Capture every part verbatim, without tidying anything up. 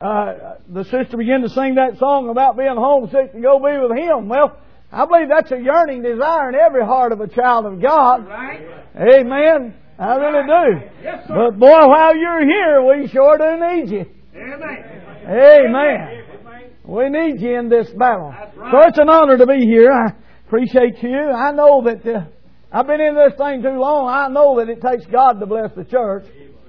uh, the sister began to sing that song about being homesick to go be with Him. Well, I believe that's a yearning desire in every heart of a child of God. Right. Amen. I really do. Yes, sir. But boy, while you're here, we sure do need you. Amen. Amen. We need you in this battle. Right. So it's an honor to be here. I appreciate you. I know that uh, I've been in this thing too long. I know that it takes God to bless the church.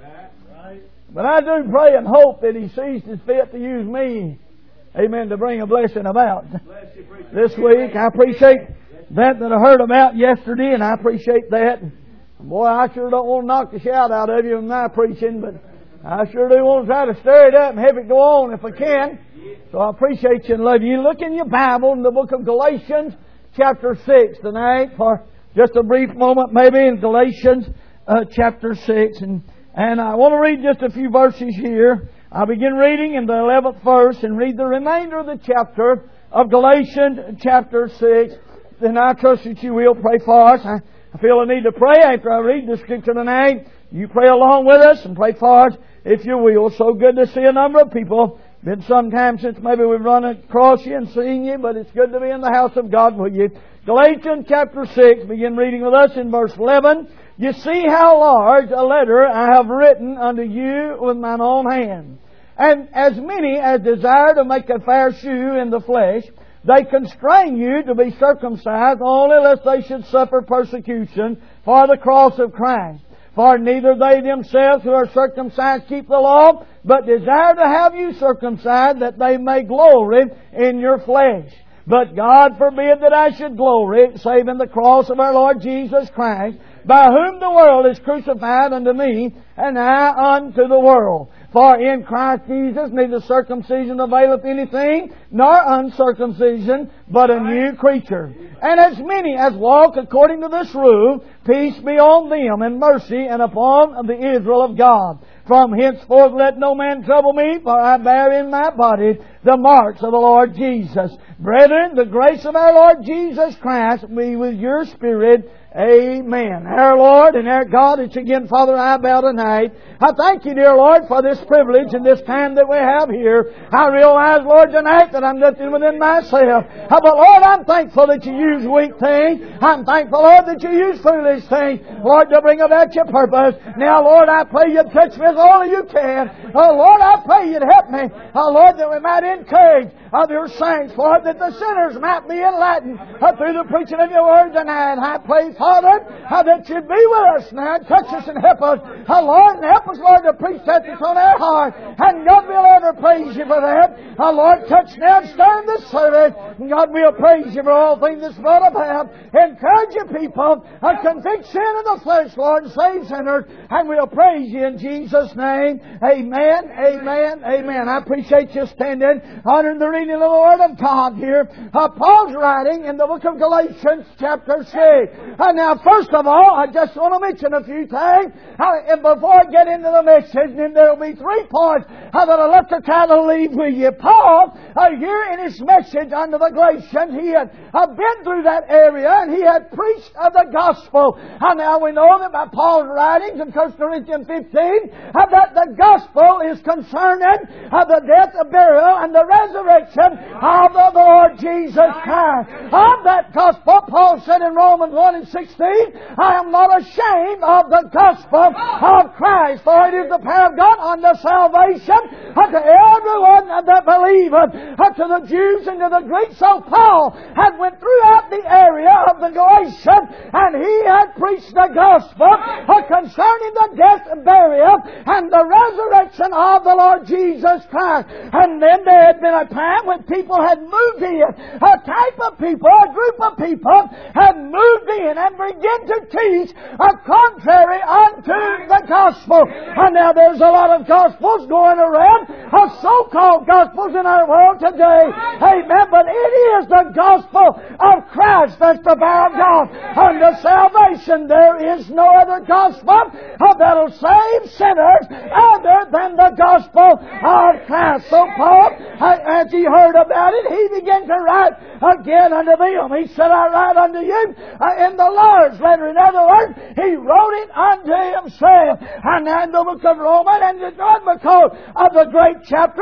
But I do pray and hope that He sees His fit to use me, amen, to bring a blessing about this week. I appreciate that that I heard about yesterday, and I appreciate that. Boy, I sure don't want to knock the shout out of you in my preaching, but I sure do want to try to stir it up and have it go on if I can. So I appreciate you and love you. Look in your Bible in the book of Galatians, chapter six tonight, for just a brief moment maybe in Galatians uh, chapter six. And And I want to read just a few verses here. I'll begin reading in the eleventh verse and read the remainder of the chapter of Galatians chapter six. Then I trust that you will pray for us. I, I feel I need to pray after I read the scripture tonight. You pray along with us and pray for us if you will. So good to see a number of people. Been some time since maybe we've run across you and seen you, but it's good to be in the house of God with you. Galatians chapter six, begin reading with us in verse eleven. You see how large a letter I have written unto you with mine own hand. And as many as desire to make a fair shew in the flesh, they constrain you to be circumcised only lest they should suffer persecution for the cross of Christ. For neither they themselves who are circumcised keep the law, but desire to have you circumcised that they may glory in your flesh. But God forbid that I should glory, save in the cross of our Lord Jesus Christ, by whom the world is crucified unto me, and I unto the world. For in Christ Jesus neither circumcision availeth anything, nor uncircumcision, but a new creature. And as many as walk according to this rule, peace be on them, and mercy, and upon the Israel of God. From henceforth let no man trouble me, for I bear in my body the marks of the Lord Jesus. Brethren, the grace of our Lord Jesus Christ be with your spirit. Amen. Our Lord and our God, it's again, Father, I bow tonight. I thank you, dear Lord, for this privilege and this time that we have here. I realize, Lord, tonight that I'm nothing within myself. But Lord, I'm thankful that you use weak things. I'm thankful, Lord, that you use foolish things, Lord, to bring about your purpose. Now, Lord, I pray you'd touch me as only you can. Oh, Lord, I pray you'd help me. Oh, Lord, that we might encourage of your saints, Lord, that the sinners might be enlightened uh, through the preaching of your word tonight. I pray, Father, uh, that you'd be with us now. Touch us and help us, uh, Lord, and help us, Lord, to preach that that's on our heart. And God will ever praise you for that. Uh, Lord, touch now and stir in this service. And God will praise you for all things that's brought about. Encourage your people. Uh, convict sin in the flesh, Lord, and save sinners. And we'll praise you in Jesus' name. Amen, amen, amen. I appreciate you standing, honoring the reading of the Word of God here. Uh, Paul's writing in the book of Galatians chapter six. Uh, now, first of all, I just want to mention a few things. Uh, and before I get into the message, and there will be three points uh, that I'd love to kind of leave with you. Paul, uh, here in his message unto the Galatians, he had uh, been through that area and he had preached of the gospel. Uh, now we know that by Paul's writings in First Corinthians fifteen, uh, that the gospel is concerning uh, the death, the burial, and the resurrection of the Lord Jesus Christ. Of that gospel, Paul said in Romans one and sixteen, I am not ashamed of the gospel of Christ, for it is the power of God unto salvation unto everyone that believeth, unto the Jews and to the Greeks. So Paul had went throughout the area of the Galatians, and he had preached the gospel concerning the death, burial, and the resurrection of the Lord Jesus Christ. And then there had been a time when people had moved in, a type of people, a group of people had moved in and began to teach a contrary unto the gospel. And now there's a lot of gospels going around, a so-called gospels in our world today. Amen. But it is the gospel of Christ that's the power of God unto salvation. There is no other gospel that'll save sinners other than the gospel of Christ. So Paul, as he heard about it, he began to write again unto them. He said, I write unto you in the Lord's letter. In other words, he wrote it unto himself. And in the book of Romans, and it's not because of the great chapter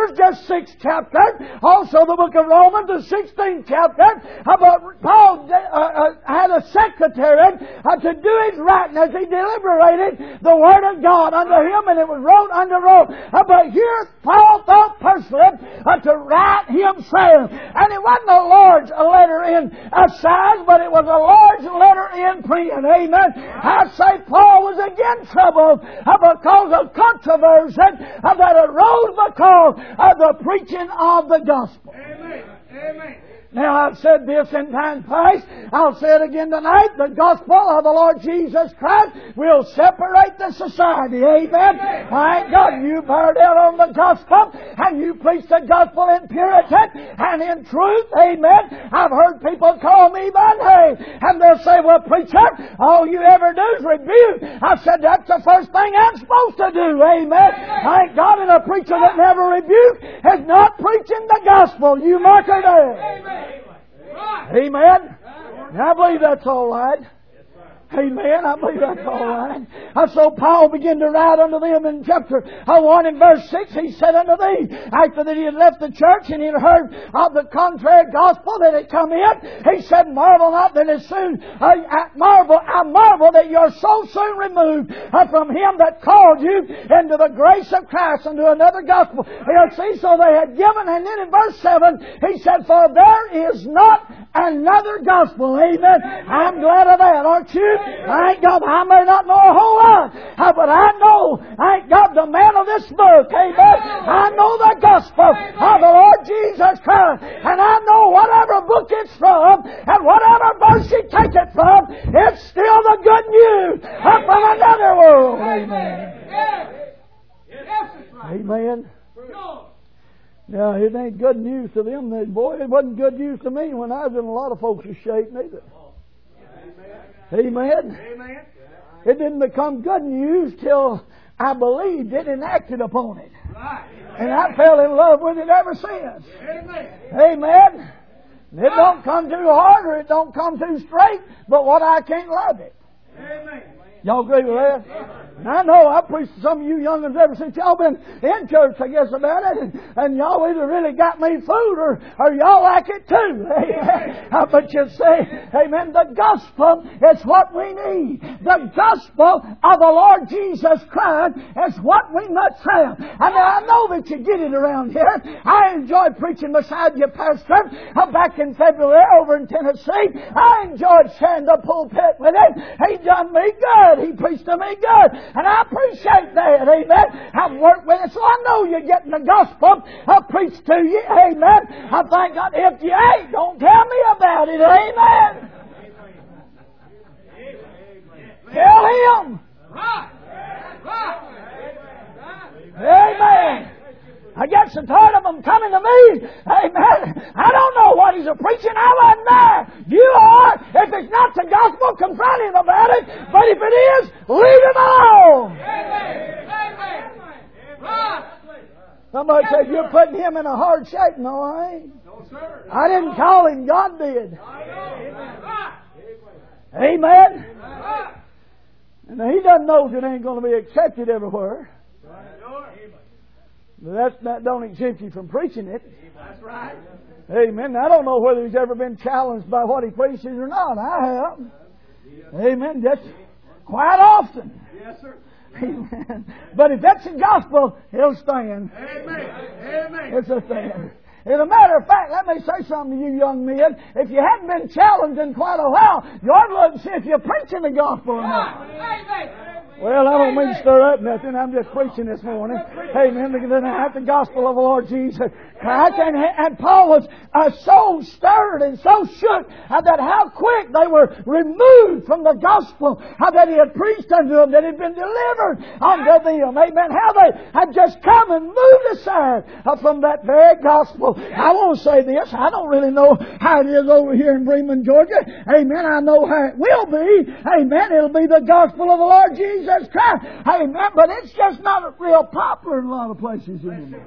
chapters, just six chapters. Also the book of Romans, the sixteenth chapter. But Paul uh, uh, had a secretary uh, to do his writing as he deliberated the Word of God unto him, and it was wrote unto Rome. Uh, but here Paul thought personally uh, to write himself. And it wasn't a large letter in uh, size, but it was a large letter in print. Amen. I say Paul was again troubled uh, because of controversy uh, that arose because of the preaching of the gospel. Amen. Amen. Now, I've said this in time past. I'll say it again tonight. The gospel of the Lord Jesus Christ will separate the society. Amen. Thank God you bear down on the gospel and you preach the gospel in purity and in truth. Amen. I've heard people call me by name and they'll say, well, preacher, all you ever do is rebuke. I said, that's the first thing I'm supposed to do. Amen. Thank God, and a preacher that never rebukes is not preaching the gospel. You mark her there. Amen. Amen. I believe that's all right. Amen. I believe that's all right. And so Paul began to write unto them in chapter one and verse six. He said unto thee, after that he had left the church and he had heard of the contrary gospel that had come in, he said, marvel not that as soon, uh, I marvel, I marvel that you are so soon removed uh, from him that called you into the grace of Christ unto another gospel. You see, so they had given, and then in verse seven, he said, for there is not another gospel. Amen. I'm glad of that, aren't you? Thank God, I may not know a whole lot, but I know, thank God, the man of this book, amen. I know the gospel of the Lord Jesus Christ, and I know whatever book it's from, and whatever verse you take it from, it's still the good news from another world. Amen. Amen. Now, it ain't good news to them. Boy, it wasn't good news to me when I was in a lot of folks' shape neither. Amen. Amen. It didn't become good news till I believed it and acted upon it. Right. And I fell in love with it ever since. Amen. Amen. It don't come too hard or it don't come too straight, but what I can't love it. Amen. Y'all agree with that? And I know I preached to some of you young ones ever since y'all been in church, I guess, about it. And, and y'all either really got me food or, or y'all like it too. Amen. But you say, amen, the gospel is what we need. The gospel of the Lord Jesus Christ is what we must have. And I know that you get it around here. I enjoyed preaching beside you, Pastor, back in February over in Tennessee. I enjoyed sharing the pulpit with him. He done me good. He preached to me good. And I appreciate that. Amen. I've worked with it, so I know you're getting the gospel I preached to you. Amen. I thank God. If you ain't, don't tell me about it. Amen. Tell him. Amen. I get so tired of them coming to me. Amen. I don't know what he's a preaching. I wasn't there. You are. If it's not the gospel, confront him about it. But if it is, leave him alone. Somebody said, you're putting him in a hard shape. No, I ain't. No, sir. I didn't call him. God did. Amen. And he doesn't know that it ain't going to be accepted everywhere. But that's, that don't exempt you from preaching it. That's right. Amen. I don't know whether he's ever been challenged by what he preaches or not. I have. Amen. Just quite often. Yes, sir. Amen. But if that's the gospel, he'll stand. Amen. Amen. It's a stand. As a matter of fact, let me say something to you young men. If you hadn't been challenged in quite a while, you ought to look and see if you're preaching the gospel or not. Well, I don't mean to stir up nothing. I'm just preaching this morning. Amen. Then I have the gospel of the Lord Jesus Christ. And, and Paul was uh, so stirred and so shook uh, that how quick they were removed from the gospel uh, that he had preached unto them, that had been delivered unto them. Amen. How they had just come and moved aside uh, from that very gospel. I want to say this. I don't really know how it is over here in Bremen, Georgia. Amen. I know how it will be. Amen. It'll be the gospel of the Lord Jesus Christ. Amen. But it's just not real popular in a lot of places anymore.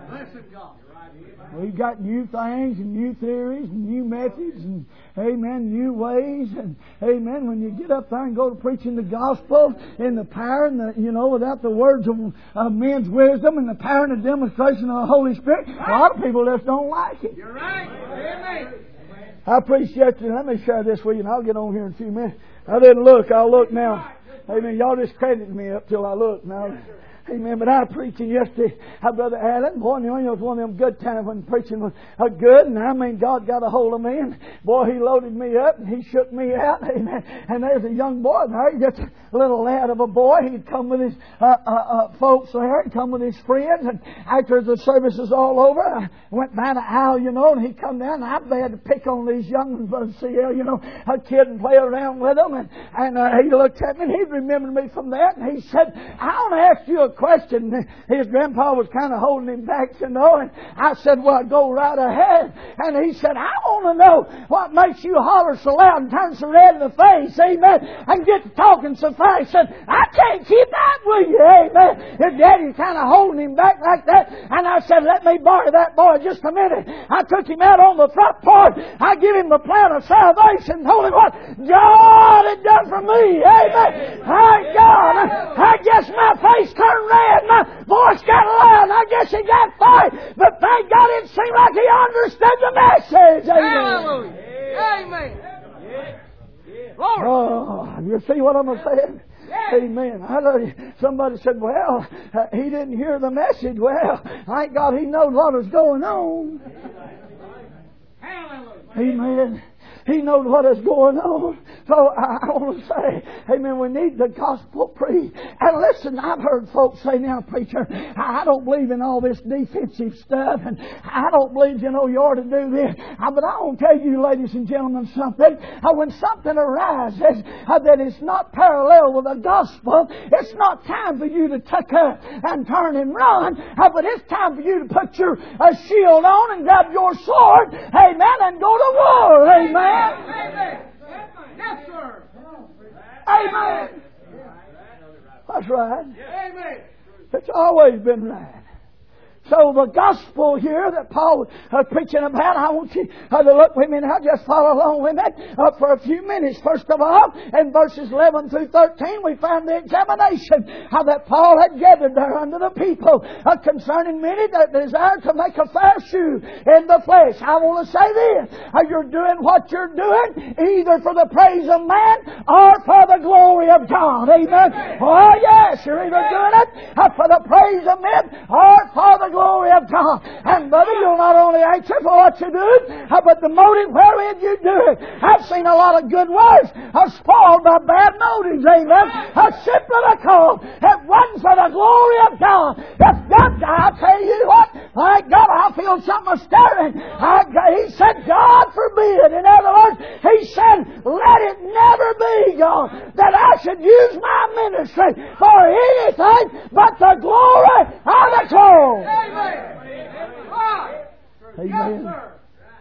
Blessed God. We've got new things and new theories and new methods and, amen, new ways. And, amen, when you get up there and go to preaching the gospel in the power and the, you know, without the words of, of men's wisdom and the power and the demonstration of the Holy Spirit, a lot of people just don't like it. You're right. Amen. I preached yesterday. Let me share this with you and I'll get on here in a few minutes. I didn't look. I'll look now. Amen. Y'all just credited me up till I look now. Amen. But I was preaching yesterday. Our Brother Allen, boy, you know, it was one of them good times when preaching was uh, good. And I mean, God got a hold of me. And boy, He loaded me up and He shook me out. Amen. And there's a young boy there, just a little lad of a boy. He'd come with his uh, uh, uh, folks there. He'd come with his friends. And after the service was all over, I went down the aisle, you know, and he'd come down. And I had to pick on these young ones, Brother C L, you know, a kid and play around with them. And, and uh, he looked at me and he remembered me from that. And he said, I want to ask you a question. His grandpa was kind of holding him back, you know, and I said, well, go right ahead. And he said, I want to know what makes you holler so loud and turn so red in the face, amen, and get to talking so fast. And I can't keep up with you, amen. His daddy kind of holding him back like that. And I said, let me borrow that boy just a minute. I took him out on the front porch. I give him the plan of salvation, told him what God had done for me, amen. My God, I guess my face turned red. My voice got loud. I guess he got fired. But thank God it seemed like he understood the message. Amen. Amen. Lord. Oh, you see what I'm saying? Amen. I know somebody said, well, uh, he didn't hear the message. Well, thank God he knows what was going on. Amen. He knows what is going on. So I, I want to say, amen, we need the gospel preached. And listen, I've heard folks say, now, preacher, I don't believe in all this defensive stuff. And I don't believe, you know, you ought to do this. Uh, but I want to tell you, ladies and gentlemen, something. Uh, when something arises uh, that is not parallel with the gospel, it's not time for you to tuck up and turn and run. Uh, but it's time for you to put your uh, shield on and grab your sword. Amen. And go to war. Amen. Amen. Yes, sir. Amen. That's right. Amen. It's always been right. So the gospel here that Paul was preaching about, I want you to look with me now, just follow along with me uh, for a few minutes. First of all, in verses eleven through thirteen, we find the examination how that Paul had gathered there unto the people uh, concerning many that desire to make a fair shew in the flesh. I want to say this, uh, you're doing what you're doing either for the praise of man or for the glory of God. Amen. Oh yes, you're either doing it uh, for the praise of men or for the glory of God. And brother, you'll not only answer for what you do, but the motive wherein you do it. I've seen a lot of good works are spoiled by bad motives, amen. Uh, simply because it wasn't for the glory of God. If God, I'll tell you what, thank God, I feel something stirring. I, he said, God forbid. In other words, He said, let it never be, God, that I should use my ministry for anything but the glory of the cross. Amen. Amen. Yes, sir.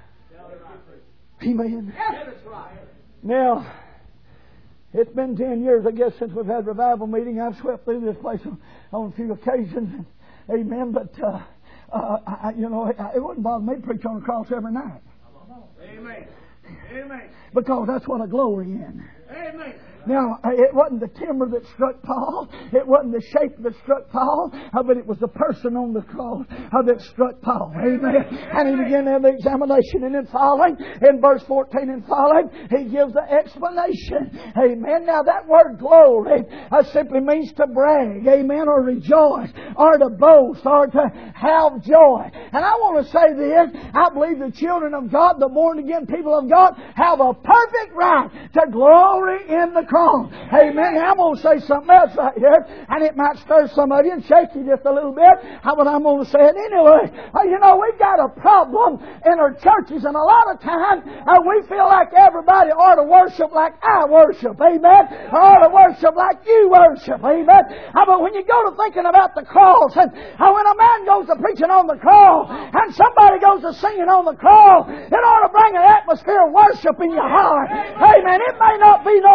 Amen. Yes, that's right. Now, it's been ten years, I guess, since we've had revival meeting. I've swept through this place on, on a few occasions. Amen. But, uh, uh, I, you know, it, it wouldn't bother me to preach on the cross every night. Amen. Amen. Because that's what I glory in. Amen. Now, it wasn't the timber that struck Paul. It wasn't the shape that struck Paul. But it was the person on the cross that struck Paul. Amen. And he began to have the examination. And then following, in verse fourteen and following, he gives the explanation. Amen. Now, that word glory uh, simply means to brag. Amen. Or rejoice. Or to boast. Or to have joy. And I want to say this. I believe the children of God, the born again people of God, have a perfect right to glory in the cross. Amen. I'm going to say something else right here, and it might stir some of you and shake you just a little bit, but I'm going to say it anyway. Uh, you know, we've got a problem in our churches, and a lot of times uh, we feel like everybody ought to worship like I worship. Amen. Or ought to worship like you worship. Amen. Uh, but when you go to thinking about the cross, and uh, when a man goes to preaching on the cross, and somebody goes to singing on the cross, it ought to bring an atmosphere of worship in your heart. Amen. It may not be no more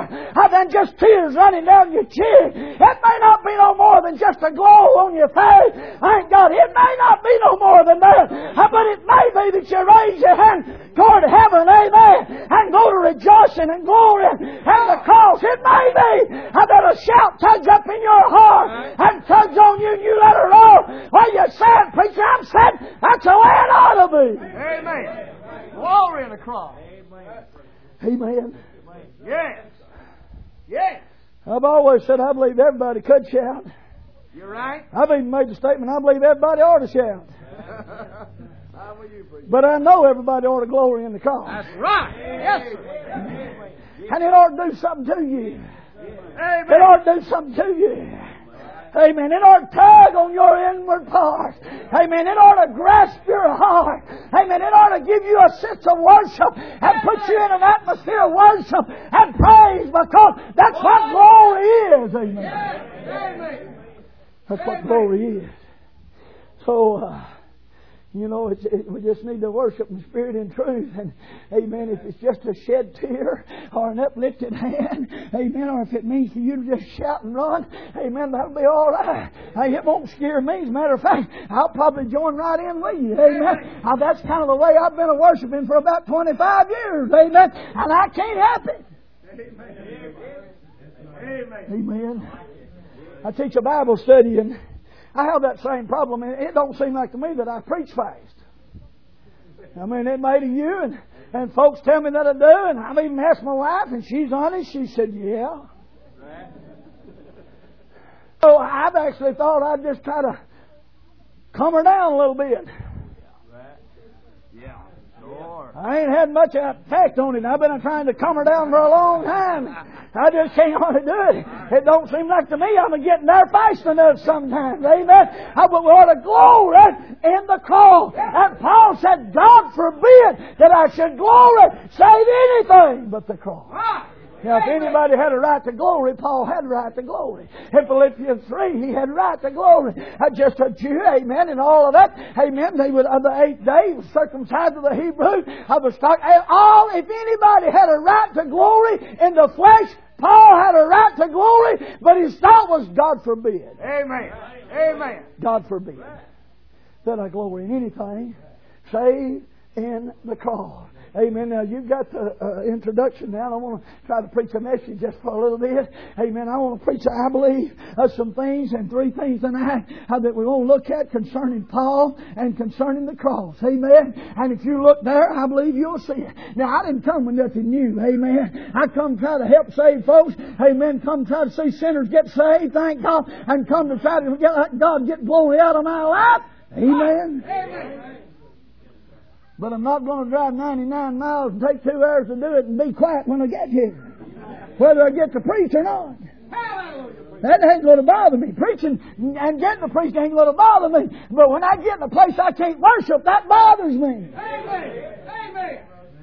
more than just tears running down your cheek. It may not be no more than just a glow on your face. Thank God. It may not be no more than that. But it may be that you raise your hand toward heaven, amen, and go to rejoicing and glory and the cross. It may be that a shout tugs up in your heart and tugs on you and you let her roll. Well, you said, preacher, I'm saying that's the way it ought to be. Amen. Glory in the cross. Amen. Yes. Yes. I've always said I believe everybody could shout. You're right. I've even made the statement I believe everybody ought to shout. How will you preach? But I know everybody ought to glory in the cross. That's right. Yes, sir. And it ought to do something to you. Amen. It ought to do something to you. Amen. It ought to tug on your inward parts. Amen. It ought to grasp your heart. Amen. It ought to give you a sense of worship and put you in an atmosphere of worship and praise, because that's what glory is. Amen. Amen. That's what glory is. So, uh, you know, it's, it, we just need to worship in spirit and truth. And, amen, if it's just a shed tear or an uplifted hand, amen, or if it means for you to just shout and run, amen, that'll be all right. Hey, it won't scare me. As a matter of fact, I'll probably join right in with you. Amen. Now, that's kind of the way I've been a worshiping for about twenty-five years. Amen. And I can't help it. Amen. Amen. I teach a Bible study, and I have that same problem. It don't seem like to me that I preach fast. I mean, it may to you, and, and folks tell me that I do, and I've even asked my wife, and she's honest. She said, yeah. So I've actually thought I'd just try to calm her down a little bit. Yeah. Sure. I ain't had much effect on it. I've been trying to calm her down for a long time. I just can't hardly do it. It don't seem like to me I'm getting there fast enough sometimes. Amen. I but we ought to glory in the cross. And Paul said, God forbid that I should glory, save anything but the cross. Now, if anybody had a right to glory, Paul had a right to glory. In Philippians three, he had a right to glory. Uh, just a Jew, amen, and all of that. Amen. They would, on the eighth day, was circumcised of the Hebrew, of the stock. All, if anybody had a right to glory in the flesh, Paul had a right to glory, but his thought was, God forbid. Amen. Amen. God forbid that I glory in anything save in the cross. Amen. Now, you've got the uh, introduction now. I want to try to preach a message just for a little bit. Amen. I want to preach, I believe, uh, some things and three things tonight uh, that we want to look at concerning Paul and concerning the cross. Amen. And if you look there, I believe you'll see it. Now, I didn't come with nothing new. Amen. I come try to help save folks. Amen. Come try to see sinners get saved. Thank God. And come to try to get, let God get glory out of my life. Amen. Amen. But I'm not going to drive ninety-nine miles and take two hours to do it and be quiet when I get here, whether I get to preach or not. That ain't going to bother me. Preaching and getting to preach ain't going to bother me. But when I get in a place I can't worship, that bothers me. Amen. Amen.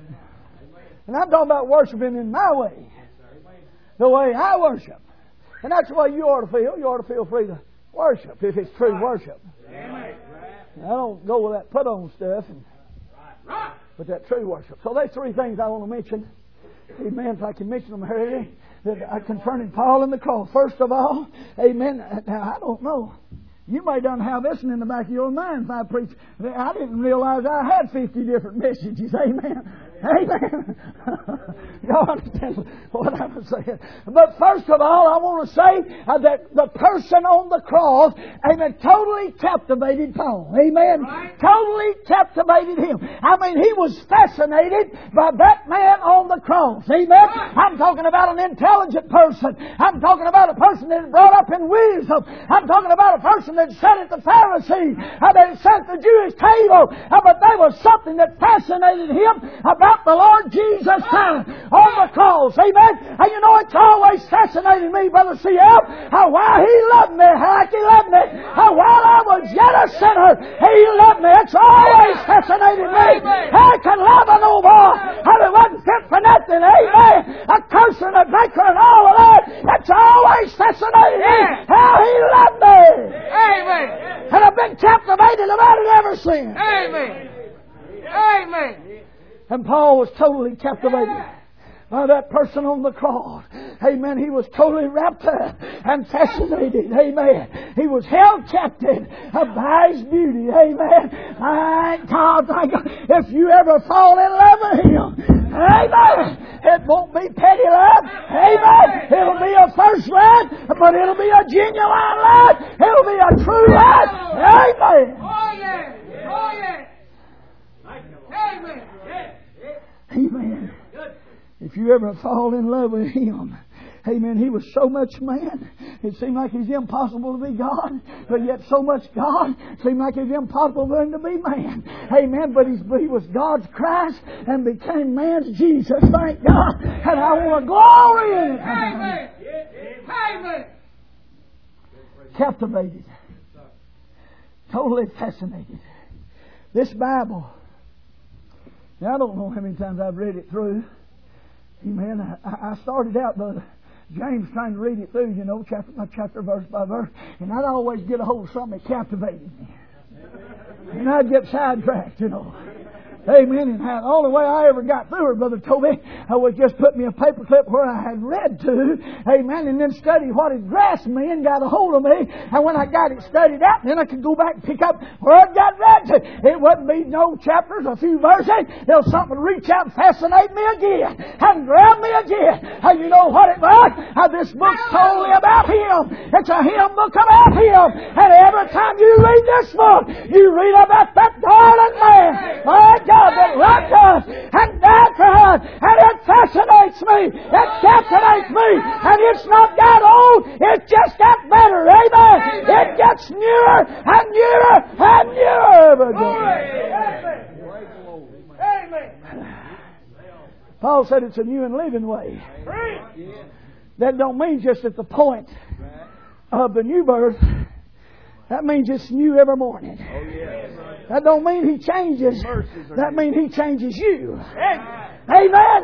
And I'm talking about worshiping in my way, the way I worship. And that's the way you ought to feel. You ought to feel free to worship if it's true worship. Amen. I don't go with that put-on stuff, and, but that true worship. So there's three things I want to mention. Amen. If I can mention them here, that uh, concerning Paul and the cross. First of all, amen. Now, I don't know. You may done have this in the back of your mind if I preach. I didn't realize I had fifty different messages. Amen. Amen. Y'all understand what I'm saying? But first of all, I want to say uh, that the person on the cross, amen, totally captivated Paul. Amen. Right. Totally captivated him. I mean, he was fascinated by that man on the cross. Amen. Right. I'm talking about an intelligent person. I'm talking about a person that is brought up in wisdom. I'm talking about a person that sat at the Pharisee, uh, that sat at the Jewish table. Uh, but there was something that fascinated him about the Lord Jesus Christ on the cross. Amen. And you know, it's always fascinated me, Brother C L, how while He loved me, how He loved me, how while I was yet a sinner, He loved me. It's always fascinated me. How I can love an old boy, how it wasn't fit for nothing. Amen. A cursor and a drinker and all of that. It's always fascinated me how He loved me. Amen. And I've been captivated about it ever since. Amen. Amen. And Paul was totally captivated by that person on the cross. Amen. He was totally wrapped up and fascinated. Amen. He was held captive by His beauty. Amen. Thank God, thank God. If you ever fall in love with Him, amen, it won't be petty love. Amen. It'll be a first love, but it'll be a genuine love. It'll be a true love. Amen. Oh, yeah. Oh, yeah. Amen. Amen. If you ever fall in love with Him, amen, He was so much man, it seemed like He's impossible to be God, but yet so much God, it seemed like it's impossible for Him to be man. Amen, but he's, He was God's Christ and became man's Jesus, thank God, and I want to glory in it. Amen. Amen. Captivated. Totally fascinated. This Bible, now I don't know how many times I've read it through. Amen. I, I started out, Brother James, trying to read it through, you know, chapter by chapter, verse by verse, and I'd always get a hold of something that captivated me. And I'd get sidetracked, you know. Amen. And the only way I ever got through it, Brother Toby, I was just put me a paperclip where I had read to. Amen. And then study what had grasped me and got a hold of me. And when I got it studied out, then I could go back and pick up where it got read to. It wouldn't be no chapters, a few verses. There was something to reach out and fascinate me again. And grab me again. And you know what it was? Uh, this book's totally about Him. It's a hymn book about Him. And every time you read this book, you read about that darling man. My God, that loved us and died for us, and it fascinates me, it captivates me, and it's not got old, it's just got better, amen. It gets newer and newer and newer every day. Amen. Paul said it's a new and living way. That don't mean just at the point of the new birth. That means it's new every morning. Oh, yes. That don't mean He changes. That means He changes you. Amen.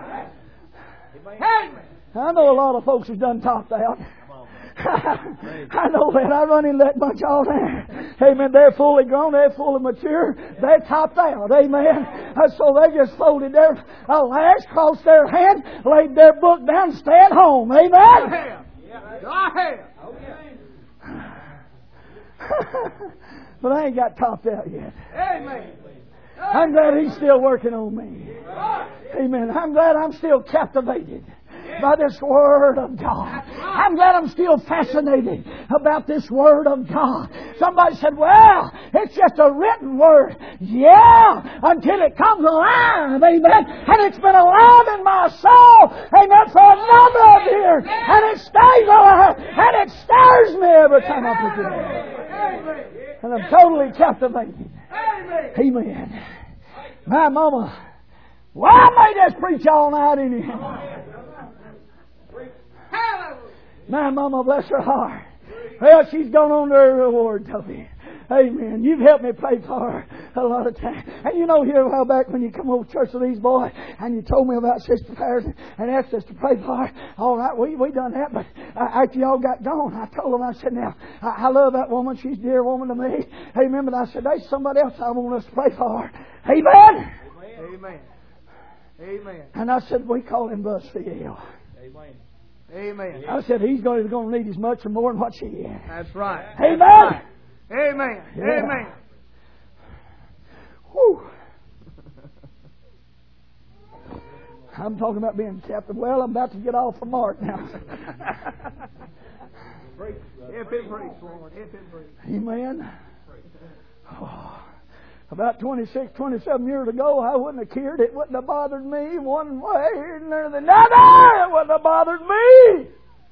Amen. I know a lot of folks who've done topped out. I know that. I run into that bunch all the time. Amen. They're fully grown. They're fully mature. They're topped out. Amen. So they just folded their lash, crossed their hand, laid their book down, and stayed home. Amen. But I ain't got topped out yet. Amen. I'm glad He's still working on me. Amen. I'm glad I'm still captivated by this Word of God. I'm glad I'm still fascinated about this Word of God. Somebody said, well, it's just a written Word. Yeah, until it comes alive. Amen. And it's been alive in my soul. Amen. For a number of years. And it stays alive. And it stirs me every time I pick it up. And I'm totally captivated. Amen. My mama, why made us preach all night anyhow? My mama, bless her heart. Well, she's gone on to her reward, Toby. Amen. You've helped me pray for her a lot of times. And you know, here a while back when you come over to church with these boys and you told me about Sister Paris and asked us to pray for her. All right, we we done that, but uh, after y'all got gone, I told them, I said, now, I, I love that woman. She's a dear woman to me. Amen. But I said, there's somebody else I want us to pray for her. Amen. Amen. Amen. And I said, we call him BuzzField. Amen. Amen. I said, he's going to, going to need as much or more than what she is. That's right. Amen. That's right. Amen. Yeah. Amen. Whew. I'm talking about being captive. Well, I'm about to get off for Mark now. If it breaks, Lord. If it breaks. Amen. Oh. About twenty-six, twenty-seven years ago, I wouldn't have cared. It wouldn't have bothered me one way or the other. It wouldn't have bothered me.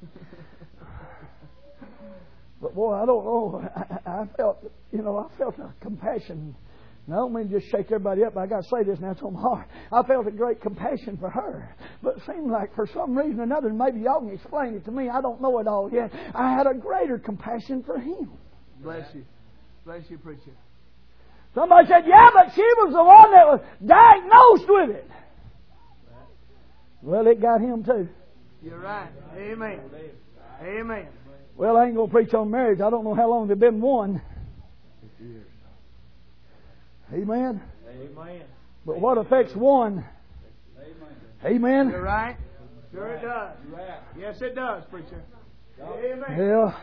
But boy, I don't know. I, I felt, you know, I felt a compassion. And I don't mean to just shake everybody up, but I got to say this now, it's on my heart. I felt a great compassion for her. But it seemed like for some reason or another, and maybe y'all can explain it to me, I don't know it all yet, I had a greater compassion for him. Bless you. Bless you, preacher. Somebody said, yeah, but she was the one that was diagnosed with it. Well, it got him too. You're right. Amen. Amen. Well, I ain't going to preach on marriage. I don't know how long they've been one. Amen. Amen. But what affects one, Amen. You're right. Sure it does. Yes, it does, preacher. Amen. Well,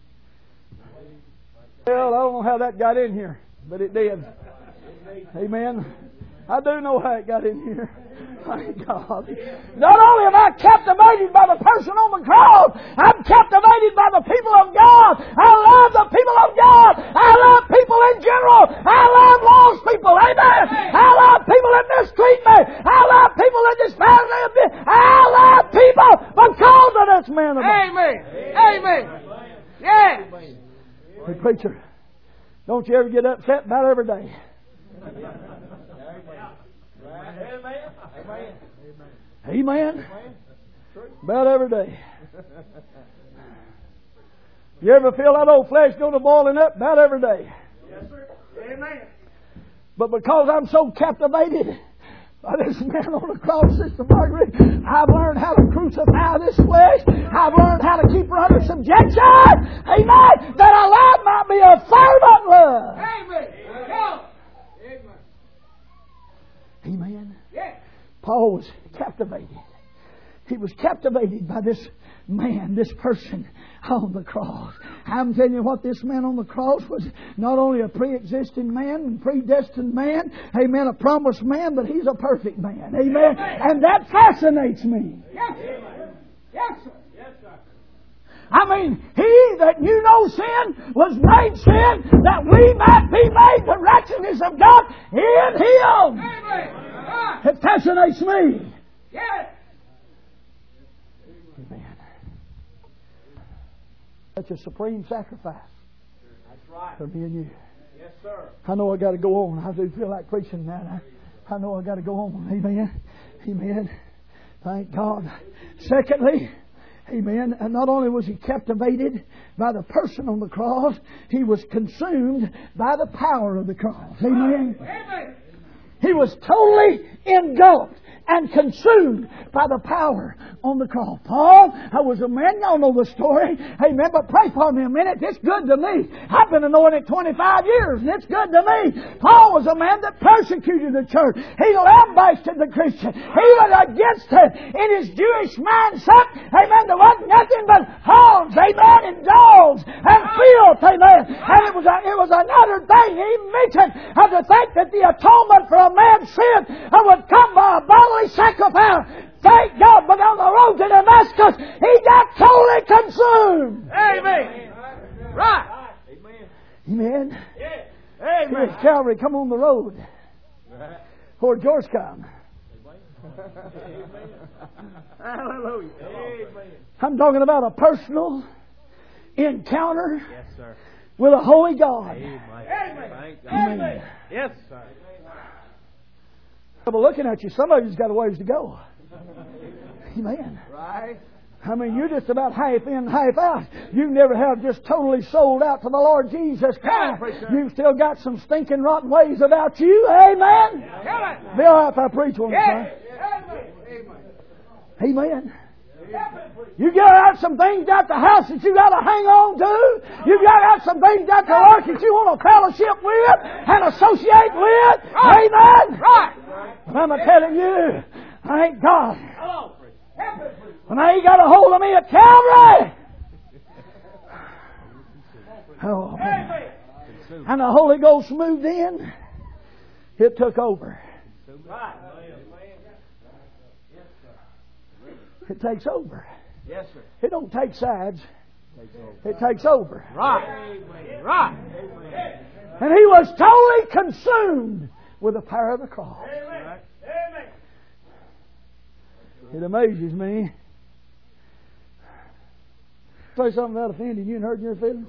well, I don't know how that got in here, but it did. Amen. I do know how it got in here. Thank God. Not only am I captivated by the person on the cross, I'm captivated by the people of God. I love the people of God. I love people in general. I love lost people. Amen. I love people that mistreat me. I love people that despise me. I love people because of this man of God. Amen. Amen. Yes. Hey, preacher, don't you ever get upset about every day. Amen. About every day. You ever feel that old flesh go to boiling up? About every day. Yes, sir. Amen. But because I'm so captivated by this man on the cross, Sister Margaret, I've learned how to crucify this flesh. I've learned how to keep her under subjection. Amen. That our life might be a fervent love. Amen. Amen. Amen. Yes. Paul was captivated. He was captivated by this man, this person on the cross. I'm telling you what, this man on the cross was not only a pre-existing man and predestined man, amen, a promised man, but he's a perfect man. Amen. And that fascinates me. Yes, sir. Yes, sir. Yes, sir. I mean, he that knew no sin was made sin that we might be made the righteousness of God in Him. Amen. It fascinates me. Yes. Amen. Such a supreme sacrifice. That's right. For me and you. Yes, sir. I know I got to go on. I do feel like preaching now. I, I know I got to go on. Amen. Amen. Thank God. Secondly, amen. And not only was he captivated by the person on the cross, he was consumed by the power of the cross. Amen. Amen. He was totally engulfed and consumed by the power on the cross. Paul, I was a man, y'all know the story. Amen. But pray for me a minute. It's good to me. I've been anointed twenty-five years, and it's good to me. Paul was a man that persecuted the church. He lambasted the Christian. He was against it in his Jewish mindset. Amen. There wasn't nothing but hogs, amen, and dogs and filth, amen. And it was a, it was another thing he mentioned of the fact that the atonement for a man's sin would come by a bodily sacrifice. Thank God, but on the road to Damascus, he got totally consumed. Amen. Right. Amen. Yes. Here's Calvary, come on the road. Toward Georgetown. Hallelujah. Amen. I'm talking about a personal encounter Yes, sir. with a holy God. Amen. Amen. Amen. Yes, sir. But looking at you, some of you's got a ways to go. Amen. Right. I mean, you're just about half in, half out. You never have just totally sold out to the Lord Jesus Christ. You've still got some stinking rotten ways about you. Amen. Amen. Be all right if I preach one Yes. time. Amen. Amen. You got to have some things at the house that you got to hang on to. You got to have some things at the work that you want to fellowship with and associate with. Amen. Right. But I'm telling you, thank God. Hello. When they got a hold of me at Calvary. Oh, man. And the Holy Ghost moved in. It took over. Right. It takes over. Yes, sir. It don't take sides. It takes over. Right. Right. And he was totally consumed with the power of the cross. Amen. It amazes me. Say something without offending you and hurting your feelings.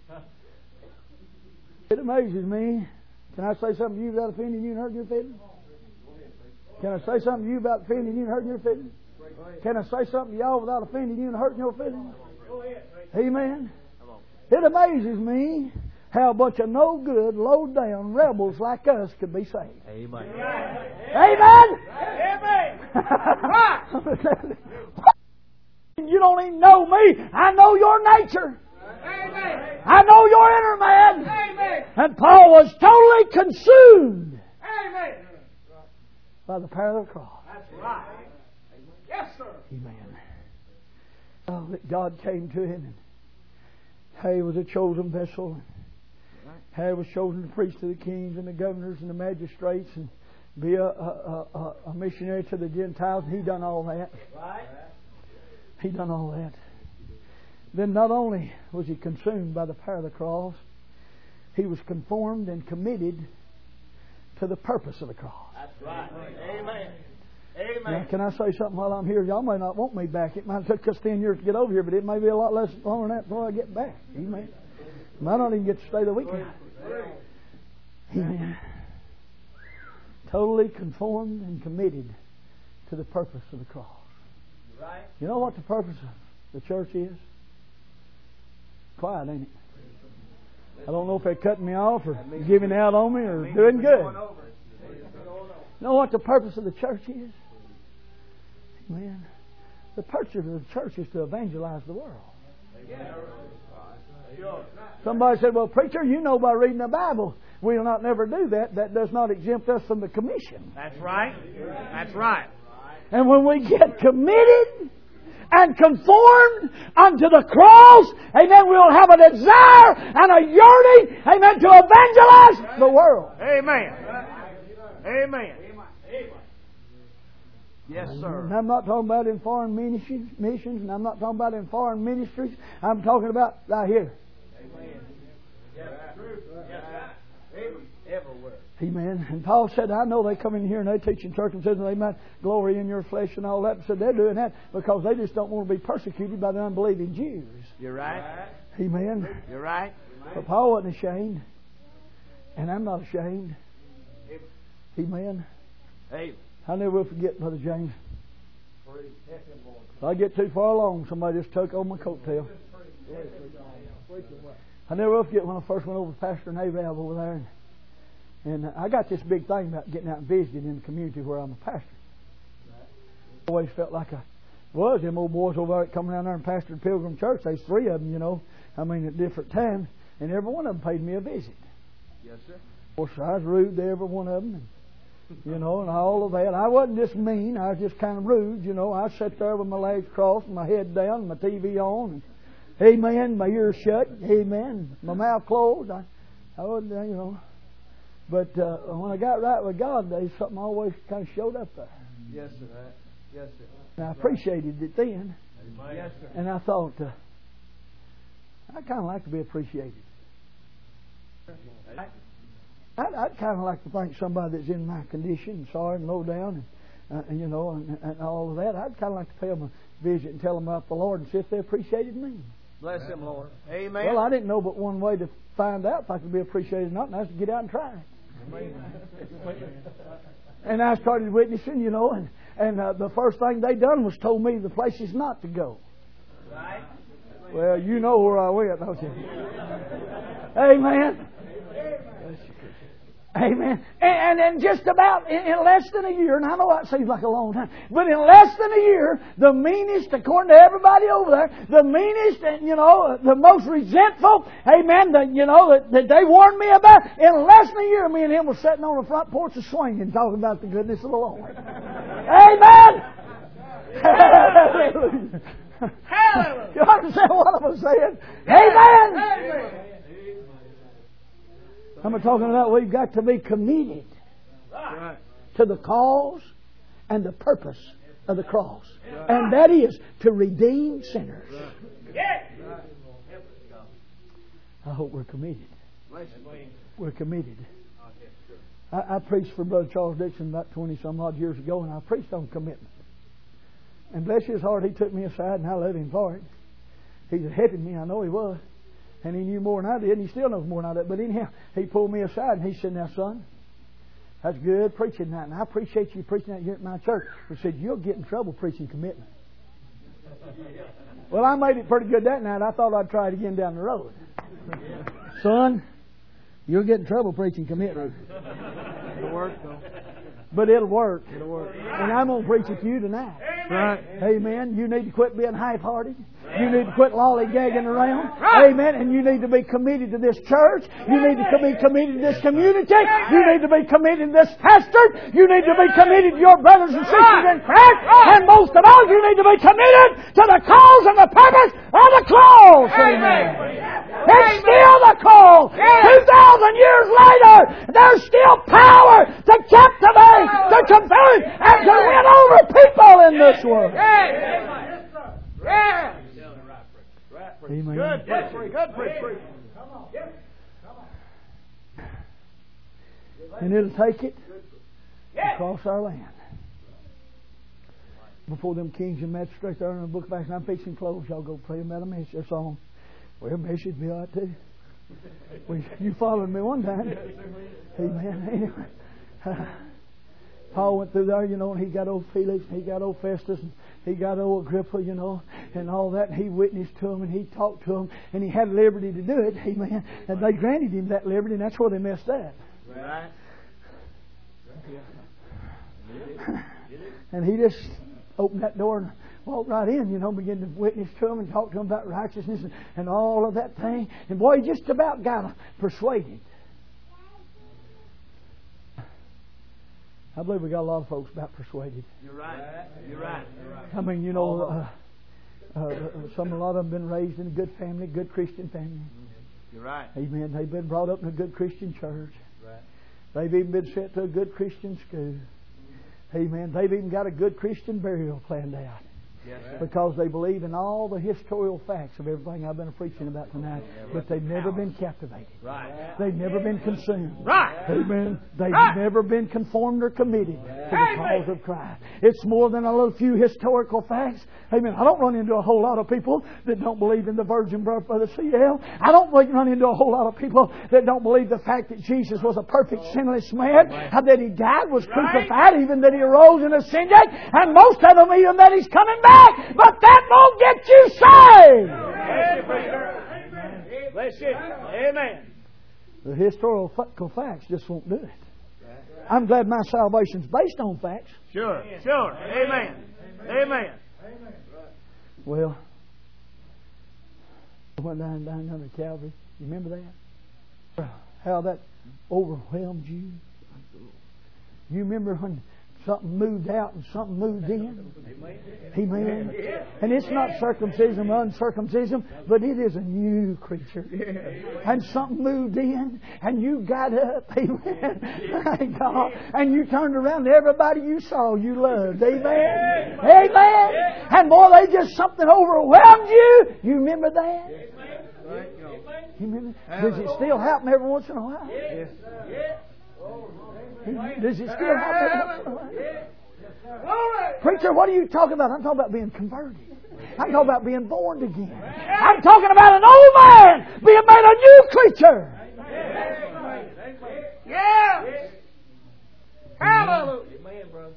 It amazes me. Can I say something to you without offending you and hurting your feelings? Can I say something to you about offending you and hurting your feelings? Can I say something to y'all without offending you and hurting your feelings? Amen. It amazes me how a bunch of no good, low down rebels like us could be saved. Amen. Amen. Amen. You don't even know me. I know your nature. Amen. I know your inner man. Amen. And Paul was totally consumed Amen. by the power of the cross. That's right. Amen. Oh, that God came to him, and how he was a chosen vessel. How he was chosen to preach to the kings and the governors and the magistrates and be a, a, a, a missionary to the Gentiles. He done all that. He done all that. Then not only was he consumed by the power of the cross, he was conformed and committed to the purpose of the cross. That's right. Amen. Amen. Now, can I say something while I'm here? Y'all may not want me back. It might take us ten years to get over here, but it may be a lot less longer than that before I get back. Amen. I don't even get to stay the weekend. Amen. Totally conformed and committed to the purpose of the cross. Right. You know what the purpose of the church is? Quiet, ain't it? I don't know if they're cutting me off or giving out on me or doing good. You know what the purpose of the church is? Amen. The purpose of the church is to evangelize the world. Somebody said, well, preacher, you know by reading the Bible, we'll not never do that. That does not exempt us from the commission. That's right. That's right. And when we get committed and conformed unto the cross, amen, we'll have a desire and a yearning, amen, to evangelize the world. Amen. Amen. Yes, sir. And I'm not talking about in foreign missions, missions, and I'm not talking about in foreign ministries. I'm talking about right here. Amen. Yes, yes, everywhere. Amen. And Paul said, I know they come in here and they teach in church and says they might glory in your flesh and all that. So they're doing that because they just don't want to be persecuted by the unbelieving Jews. You're right. Amen. You're right. But Paul wasn't ashamed. And I'm not ashamed. Amen. Hey. I never will forget, Brother James. If I get too far along, somebody just took on my coattail. I never will forget when I first went over to Pastor Navab over there. And, and I got this big thing about getting out and visiting in the community where I'm a pastor. I always felt like I was. Them old boys over there coming down there and pastored Pilgrim Church. There's three of them, you know. I mean, at different times. And every one of them paid me a visit. Yes, sir. Of course, I was rude to every one of them. And, you know, and all of that. I wasn't just mean. I was just kind of rude, you know. I sat there with my legs crossed and my head down and my T V on. And, amen. My ears shut. Amen. My mouth closed. I, I wasn't, you know. But uh, when I got right with God, there's something always kind of showed up there. Yes, sir. Yes, sir. And I appreciated it then. Yes, sir. And I thought, uh, I kind of like to be appreciated. I'd, I'd kind of like to think somebody that's in my condition, sorry and low down, and, uh, and you know, and, and all of that. I'd kind of like to pay them a visit and tell them about the Lord and see if they appreciated me. Bless Him, Lord. Amen. Well, I didn't know but one way to find out if I could be appreciated or not, and that's to get out and try it. And I started witnessing, you know, and and uh, the first thing they done was told me the places not to go. Right. Well, you know where I went, don't you? Amen. Amen. And then just about in, in less than a year, and I know that seems like a long time, but in less than a year, the meanest, according to everybody over there, the meanest, and you know, the most resentful, amen, that you know that, that they warned me about. In less than a year, me and him were sitting on the front porch of swinging, talking about the goodness of the Lord. Amen. Hallelujah. Hallelujah. You understand what I'm saying? Amen. Amen. I'm talking about we've got to be committed Right. to the cause and the purpose of the cross. And that is to redeem sinners. I hope we're committed. We're committed. I, I preached for Brother Charles Dixon about twenty some odd years ago, and I preached on commitment. And bless his heart, he took me aside, and I love him for it. He's ahead of me, I know he was. And he knew more than I did, and he still knows more than I did. But anyhow, he pulled me aside and he said, now son, that's good preaching that. And I appreciate you preaching that here at my church. He said, you'll get in trouble preaching commitment. Well, I made it pretty good that night. I thought I'd try it again down the road. Son, you'll get in trouble preaching commitment. It'll work, though. But it'll work. It'll work. And I'm going to preach it to you tonight. Right. Amen. You need to quit being half-hearted. You need to quit lollygagging around. Right. Amen. And you need to be committed to this church. You need to be committed to this community. You need to be committed to this pastor. You need to be committed to your brothers and sisters in Christ. And most of all, you need to be committed to the cause and the purpose of the cross. Amen. It's still the call. Two thousand years later, there's still power to captivate, to convert, and to win over people in this world. Yeah. Amen. Good, good, good, preach. Come on. Come on. And it'll take it across our land. Before them kings and magistrates there in the book of Acts, and I'm fixing clothes, y'all go pray about a message or song. Well, a message be all right too. Well, you followed me one time. Amen. Anyway. Uh, Paul went through there, you know, and he got old Felix, and he got old Festus, and he got old Agrippa, you know, and all that, and he witnessed to them, and he talked to them, and he had liberty to do it, amen. And they granted him that liberty, and that's where they messed up. Right. And he just opened that door and walked right in, you know, began to witness to them and talk to them about righteousness and, and all of that thing. And boy, he just about got persuaded. I believe we got a lot of folks about persuaded. You're right. You're right. I mean, you know, uh, uh, some a lot of them been raised in a good family, good Christian family. You're right. Amen. They've been brought up in a good Christian church. Right. They've even been sent to a good Christian school. Amen. They've even got a good Christian burial planned out. Yes, sir. Because they believe in all the historical facts of everything I've been preaching about tonight. But they've never been captivated. Right. They've never been consumed. Right. Amen. They've Right. never been conformed or committed to the cause of Christ. It's more than a little few historical facts. Amen. I don't run into a whole lot of people that don't believe in the virgin birth of the C L. I don't run into a whole lot of people that don't believe the fact that Jesus was a perfect sinless man, how that He died, was crucified, even that He arose and ascended, and most of them even that He's coming back. But that won't get you saved. Bless you. Amen. The historical facts just won't do it. I'm glad my salvation's based on facts. Sure. Sure. Amen. Amen. Well, I went down, down under Calvary. You remember that? How that overwhelmed you? You remember when something moved out and something moved in? Amen. And it's not circumcision or uncircumcision, but it is a new creature. And something moved in, and you got up. Amen. Thank God. And you turned around to everybody you saw you loved. Amen. Amen. And boy, they just something overwhelmed you. You remember that? You remember? Does it still happen every once in a while? Yes. Does it still happen every once in a while? Preacher, what are you talking about? I'm talking about being converted. I'm talking about being born again. I'm talking about an old man being made a new creature. Yeah. Hallelujah. Amen, brother.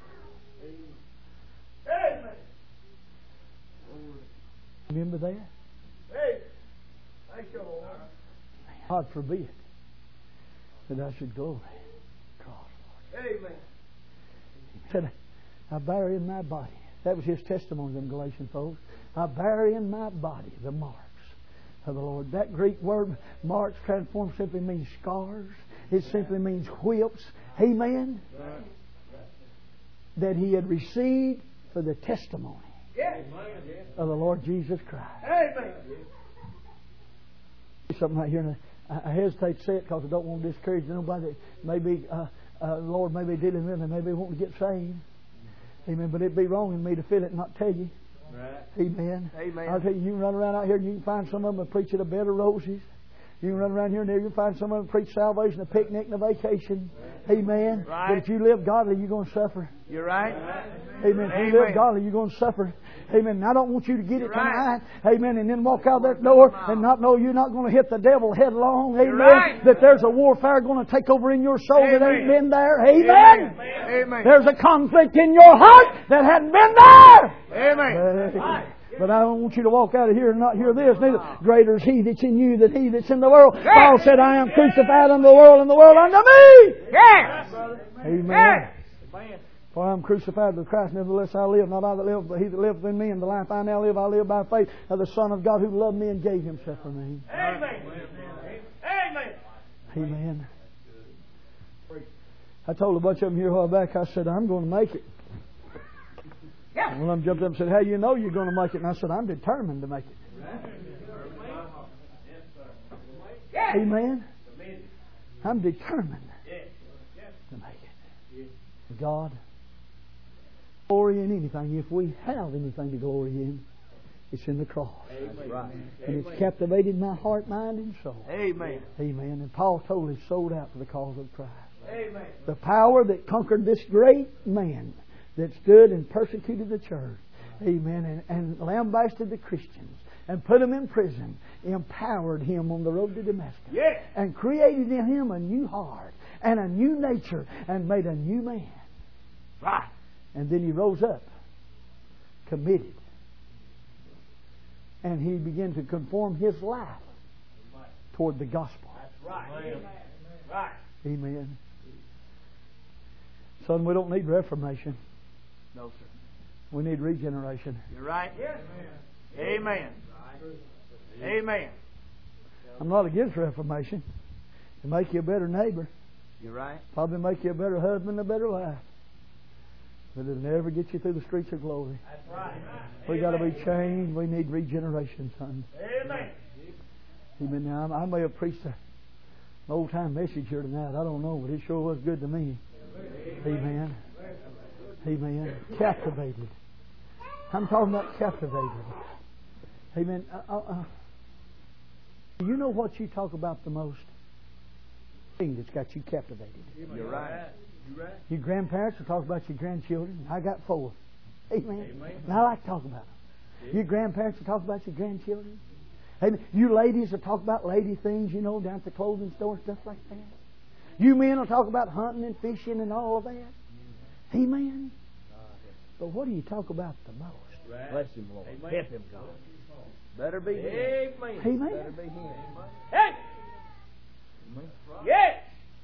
Remember that? Hey. Thank you, Lord. God forbid that I should go. Amen. He said, I bear in my body. That was his testimony in Galatians, folks. I bear in my body the marks of the Lord. That Greek word, marks, transformed, simply means scars. It simply means whips. Amen. Right. That he had received for the testimony yes. of the Lord Jesus Christ. Amen. Something right here, and I, I hesitate to say it because I don't want to discourage nobody that maybe uh, uh, the Lord may be dealing with them, maybe want to get saved. Amen. But it'd be wrong in me to feel it and not tell you. Right. Amen. Amen. I'll tell you, you can run around out here and you can find some of them and preach at a bed of roses. You can run around here and there, you can find some of them and preach salvation, a picnic, and a vacation. Right. Amen. Right. But if you live godly, you're going to suffer. You're right. Amen. If Amen. you live godly, you're going to suffer. Amen. And I don't want you to get it tonight. Amen. And then walk out that door and not know you're not going to hit the devil headlong. Amen. Right. That there's a warfare going to take over in your soul Amen. that ain't been there. Amen. Amen. There's a conflict in your heart that hadn't been there. Amen. But, but I don't want you to walk out of here and not hear this. Neither greater is He that's in you than he that's in the world. Yes. Paul said, I am crucified unto the world and the world unto me. Yes. Amen. Yes. For I am crucified with Christ, nevertheless I live. Not I that live, but He that liveth in me. And the life I now live, I live by faith of the Son of God who loved me and gave Himself for me. Amen. Amen. Amen. I told a bunch of them here a while back, I said, I'm going to make it. And one of them jumped up and said, how do you know you're going to make it? And I said, I'm determined to make it. Amen. I'm determined to make it. God, glory in anything. If we have anything to glory in, it's in the cross. Amen. And it's captivated my heart, mind, and soul. Amen. Amen. And Paul totally sold out for the cause of Christ. Amen. The power that conquered this great man that stood and persecuted the church. Amen. And, and lambasted the Christians and put them in prison, empowered him on the road to Damascus. Yes. And created in him a new heart and a new nature and made a new man. Right. And then he rose up, committed. And he began to conform his life toward the gospel. That's right. Right. Amen. Son, we don't need reformation. No, sir. We need regeneration. You're right. Yes. Amen. Amen. I'm not against reformation. To make you a better neighbor. You're right. Probably make you a better husband, a better wife. But it'll never get you through the streets of glory. That's right. We got to be changed. We need regeneration, son. Amen. Amen. Now, I may have preached an old time message here tonight. I don't know, but it sure was good to me. Amen. Amen. Captivated. I'm talking about captivated. Amen. Uh, uh, you know what you talk about the most? Thing that's got you captivated. You're right. You're right. Your grandparents will talk about your grandchildren. I got four. Amen. Amen. And I like to talk about them. Your grandparents will talk about your grandchildren. Amen. You ladies will talk about lady things, you know, down at the clothing store and stuff like that. You men will talk about hunting and fishing and all of that. Amen. But what do you talk about the most? Right. Bless Him, Lord. Amen. Help Him, God. Better be Him. Amen. Amen. Better be Him. Hey. Yes.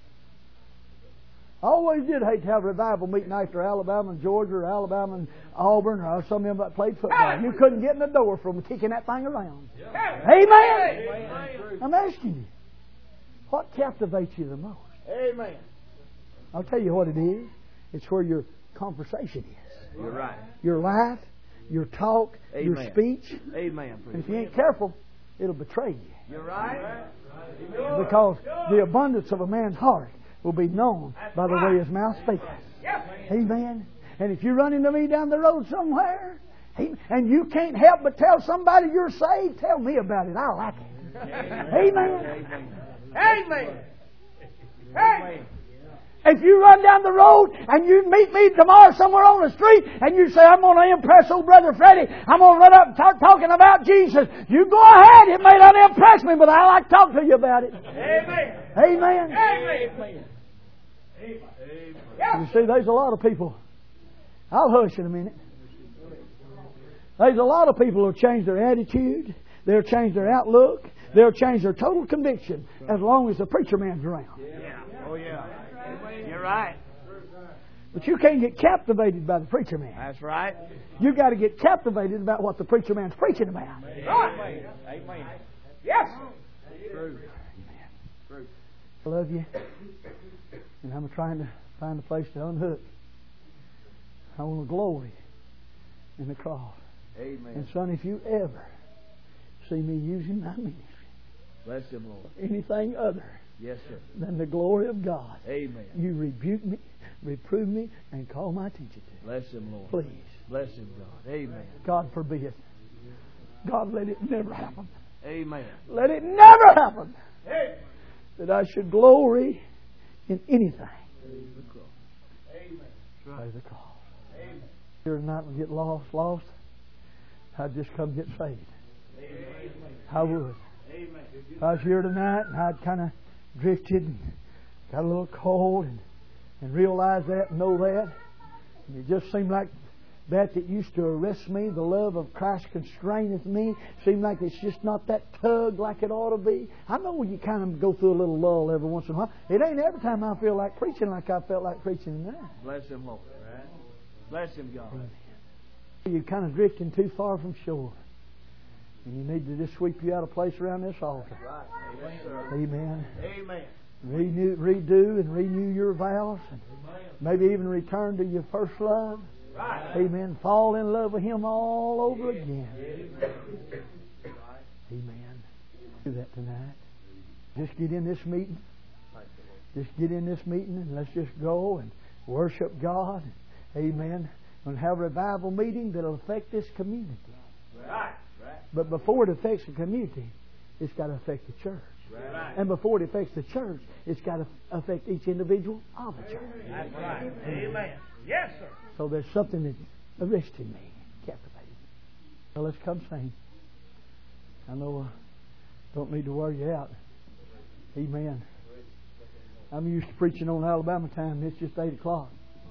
I always did hate to have a revival meeting after Alabama and Georgia or Alabama and Auburn or some of them that played football. You couldn't get in the door from kicking that thing around. Amen. Amen. I'm asking you, what captivates you the most? Amen. I'll tell you what it is. It's where your conversation is. You're right. Your life, your talk, your Amen. speech. Amen. And if you ain't careful, it'll betray you. You're right. Because the abundance of a man's heart will be known by the way his mouth speaks. Amen. And if you run into me down the road somewhere, and you can't help but tell somebody you're saved, tell me about it. I like it. Amen. Amen. Amen. If you run down the road and you meet me tomorrow somewhere on the street and you say, I'm going to impress old Brother Freddie, I'm going to run up and start talking about Jesus, you go ahead. It may not impress me, but I like to talk to you about it. Amen. Amen. Amen. You see, there's a lot of people. I'll hush in a minute. There's a lot of people who'll change their attitude. They'll change their outlook. They'll change their total conviction as long as the preacher man's around. Yeah. Oh, yeah. You're right. But you can't get captivated by the preacher man. That's right. You've got to get captivated about what the preacher man's preaching about. Right. Amen. Yes. True. True. I love you. And I'm trying to find a place to unhook. I want to glory in the cross. Amen. And son, if you ever see me using my ministry, Bless Him, Lord. anything other Yes, sir. than the glory of God, Amen. you rebuke me, reprove me, and call my attention to it. Bless Him, Lord. Please. Bless Him, God. Amen. God forbid. God, let it never happen. Amen. Let it never happen Amen. that I should glory in anything. Amen. By the cross. Amen. Here tonight and get lost, lost, I'd just come get saved. Amen. I would. Amen. If I was here tonight and I'd kind of drifted and got a little cold and, and realized that and know that, and it just seemed like that that used to arrest me, the love of Christ constraineth me, seemed like it's just not that tug like it ought to be. I know you kind of go through a little lull every once in a while. It ain't every time I feel like preaching like I felt like preaching tonight. Bless Him, Lord. Bless him, God. You're kind of drifting too far from shore. And you need to just sweep you out of place around this altar. Right. Amen, sir. Amen. Amen. Renew, redo and renew your vows. And maybe even return to your first love. Right. Amen. Fall in love with Him all over again. Amen. Amen. Do that tonight. Just get in this meeting. Just get in this meeting and let's just go and worship God. Amen. And have a revival meeting that'll affect this community. Right. Right. But before it affects the community, it's got to affect the church. Right. And before it affects the church, it's got to affect each individual of the church. That's right. Amen. Yes, sir. So there's something that's arrested me, captivated me. Well, let's come sing. I know I don't need to wear you out. Amen. I'm used to preaching on Alabama time. It's just eight o'clock.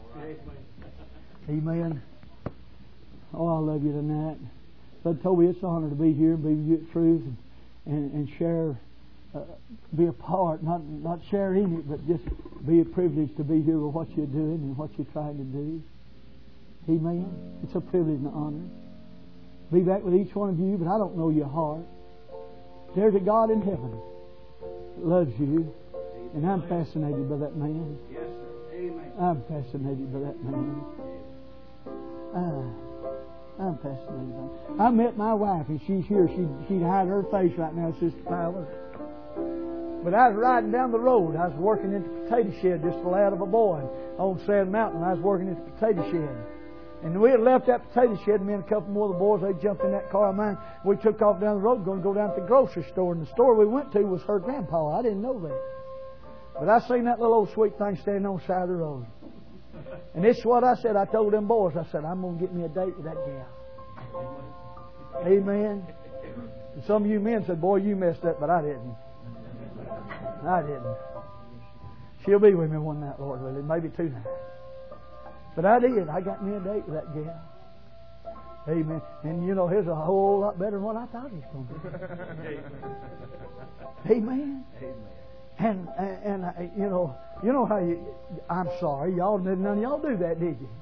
Amen. Oh, I love you tonight. Brother Toby, it's an honor to be here, be with you at Truth, and, and, and share, uh, be a part, not not share in it, but just be a privilege to be here with what you're doing and what you're trying to do. Amen. It's a privilege and an honor. Be back with each one of you, but I don't know your heart. There's a God in heaven that loves you, and I'm fascinated by that man. Yes, sir. Amen. I'm fascinated by that man. Ah. I'm fascinated by it. I met my wife, and she's here. She, she'd hide her face right now, Sister Fowler. But I was riding down the road. I was working in the potato shed, just a lad of a boy on Sand Mountain. I was working in the potato shed. And we had left that potato shed, me and a couple more of the boys, they jumped in that car of mine. We took off down the road, going to go down to the grocery store. And the store we went to was her grandpa. I didn't know that. But I seen that little old sweet thing standing on the side of the road. And this is what I said. I told them boys, I said, I'm going to get me a date with that gal. Amen. And some of you men said, boy, you messed up, but I didn't. I didn't. She'll be with me one night, Lord willing, maybe two nights. But I did. I got me a date with that gal. Amen. And you know, here's a whole lot better than what I thought he was going to be. Amen. Amen. And, and, and you know, you know how you, I'm sorry, y'all, none of y'all do that, did you?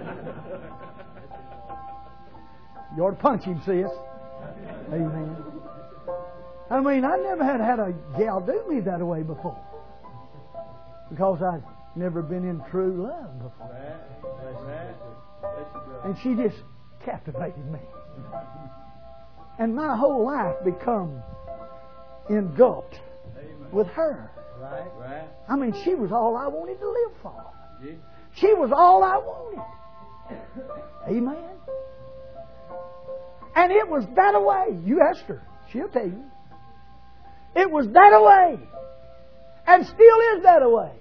You ought to punch him, sis. Amen. I mean, I never had had a gal do me that way before. Because I'd never been in true love before. And she just captivated me. And my whole life become engulfed with her. Right, right. I mean, she was all I wanted to live for. Yeah. She was all I wanted. Amen. And it was that away. You asked her. She'll tell you. It was that away. And still is that away.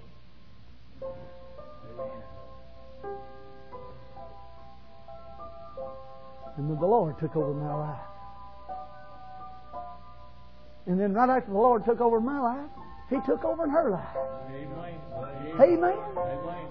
And then the Lord took over my life. And then right after the Lord took over my life, He took over in her life. Amen. Amen. Amen.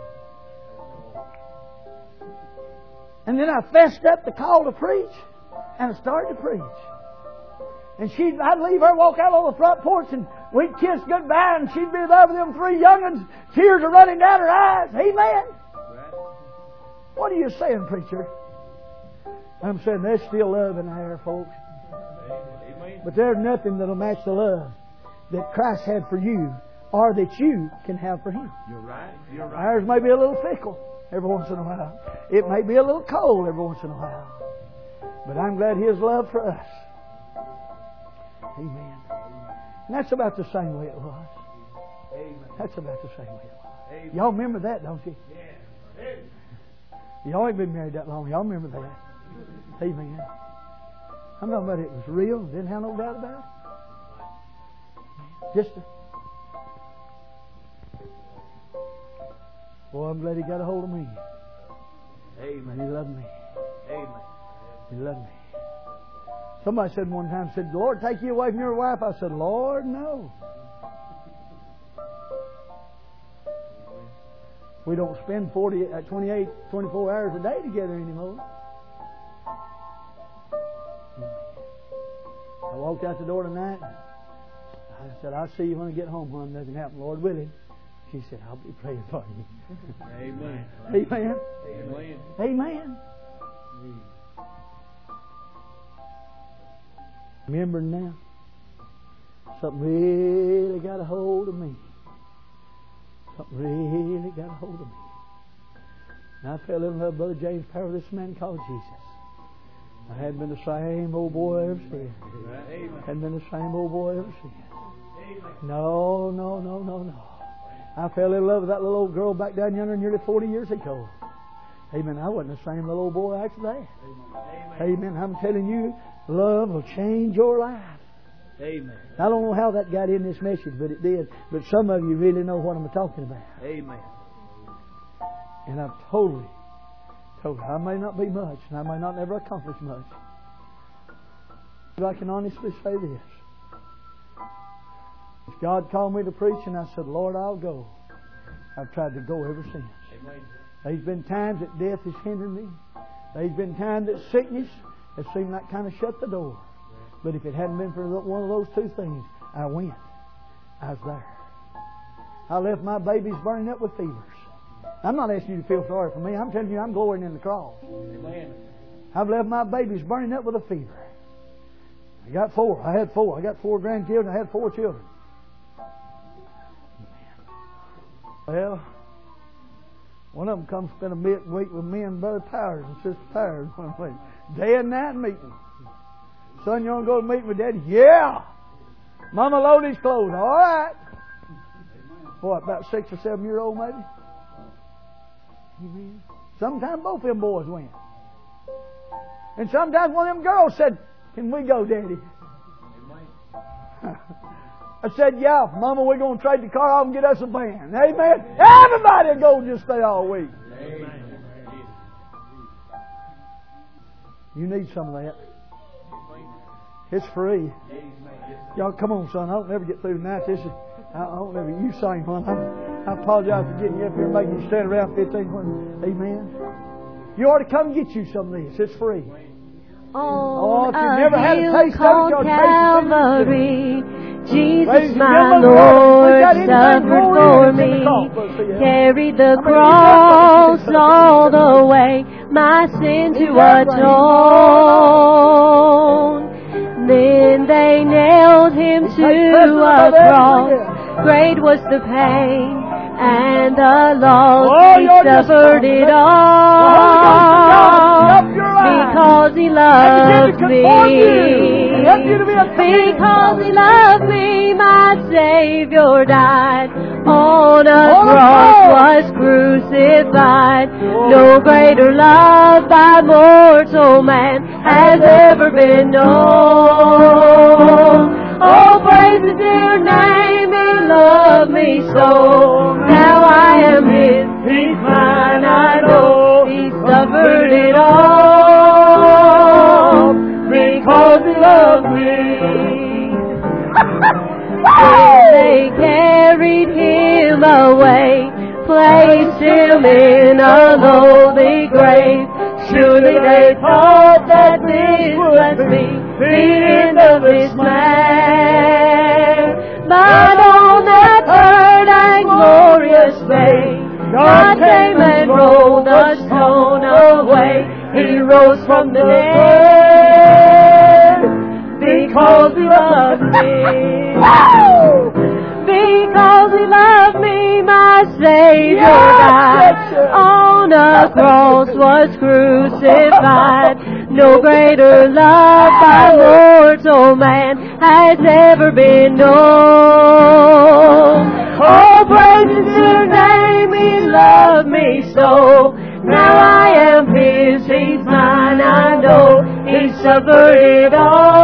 And then I fessed up the call to preach, and I started to preach. And she'd, I'd leave her, walk out on the front porch, and we'd kiss goodbye, and she'd be there with them three young'uns. Tears are running down her eyes. Amen. What are you saying, preacher? I'm saying there's still love in the air, folks. But there's nothing that'll match the love that Christ had for you, or that you can have for Him. You're right. You're right. Ours may be a little fickle every once in a while. It may be a little cold every once in a while. But I'm glad His love for us. Amen. And that's about the same way it was. Amen. That's about the same way it was. Amen. Y'all remember that, don't you? Yeah. Y'all ain't been married that long. Y'all remember that. Amen. I'm talking about it was real. Didn't have no doubt about it. Just a... Boy, I'm glad He got a hold of me. Amen. He loved me. Amen. He loved me. Somebody said one time, said, "The Lord take you away from your wife?" I said, "Lord, no." We don't spend forty, twenty-eight, twenty-four hours a day together anymore. I walked out the door tonight. I said, "I'll see you when I get home, hon. Nothing happened, Lord willing." She said, I'll be praying for you. Amen. Amen. Amen. Amen. Remember now, something really got a hold of me. Something really got a hold of me. And I fell in love with Brother James Power, this man called Jesus. I hadn't been the same old boy ever since. Hadn't been the same old boy ever since. No, no, no, no, no. I fell in love with that little old girl back down yonder nearly forty years ago. Amen. I wasn't the same little old boy after that. Amen. I'm telling you, love will change your life. Amen. I don't know how that got in this message, but it did. But some of you really know what I'm talking about. Amen. And I've totally, totally, I may not be much, and I may not never accomplish much. But I can honestly say this. If God called me to preach, and I said, Lord, I'll go. I've tried to go ever since. Amen. There's been times that death has hindered me. There's been times that sickness has seemed like kind of shut the door. But if it hadn't been for one of those two things, I went. I was there. I left my babies burning up with fevers. I'm not asking you to feel sorry for me. I'm telling you I'm glorying in the cross. Amen. I've left my babies burning up with a fever. I got four. I had four. I got four grandchildren. I had four children. Well, one of them comes to spend a week with me and Brother Powers and Sister Powers one week. Day and night meeting. Son, you want to go to meet with Daddy? Yeah! Mama load his clothes. All right. What, about six or seven year old maybe? Amen. Sometimes both of them boys went. And sometimes one of them girls said, can we go, Daddy? I said, yeah, Mama, we're going to trade the car off and get us a band. Amen. Everybody will go and just stay all week. Amen. You need some of that. It's free. Y'all, come on, son. I don't never get through tonight. This is, I don't never, you sing one. I, I apologize for getting you up here and making you stand around fifteen minutes. Amen. You ought to come and get you some of this. It's free. On if you've a never had a hill taste of it, called you'll taste it. Calvary, Jesus, Ladies and my gentlemen, Lord, we got anything suffered more for in it than me, the cross, let's see, yeah. carried the I mean, cross it's all the way, my sin to atone. Then they nailed him to a cross. Great was the pain and the loss. Oh, He you're just- suffered it The all Holy Ghost of God will help your life. because He And loved begin to conform you. me. Help you to be a Because He loved me, my Savior died. On a On a cross cross. was crucified. No greater love by mortal man has ever been known. Oh, praise His dear name, He loved me so. Now I am His, He's mine, I know. He suffered it all because He loved me. When they carried Him away, placed Him in a lowly grave, surely they thought that this must be the end of this man. But on that third and glorious day, God came and rolled the stone away. He rose from the dead because He loved me. Because He loved me, my Savior died. On a cross was crucified. No greater love by mortal man has ever been known. Oh, praise His dear name, He loved me so. Now I am His, He's mine, I know. He suffered it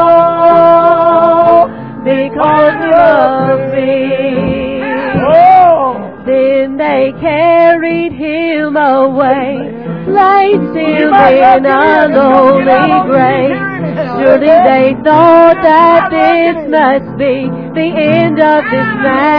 all because He loved me. Oh. Then they carried Him away, placed Him in a lowly grave. Surely they thought that this must be the end of this